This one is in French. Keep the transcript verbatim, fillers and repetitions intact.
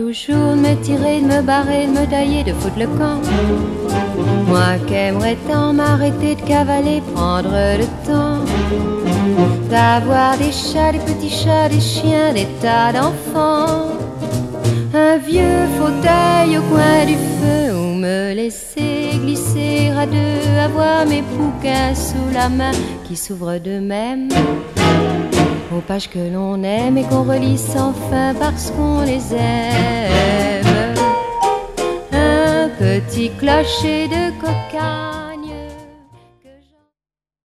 toujours de me tirer, de me barrer, de me tailler, de foutre le camp. Moi qu'aimerais tant m'arrêter de cavaler, prendre le temps d'avoir des chats, des petits chats, des chiens, des tas d'enfants. Un vieux fauteuil au coin du feu où me laisser glisser à deux, avoir mes bouquins sous la main qui s'ouvrent d'eux-mêmes aux pages que l'on aime et qu'on relit sans fin parce qu'on les aime. Un petit clocher de coca